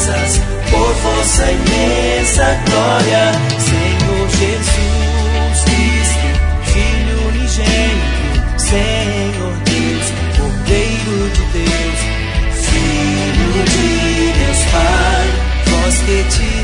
graças por vossa imensa glória, Senhor Jesus Cristo, Filho unigênito, Senhor Deus, Cordeiro de Deus, Filho de Deus Pai, vós que te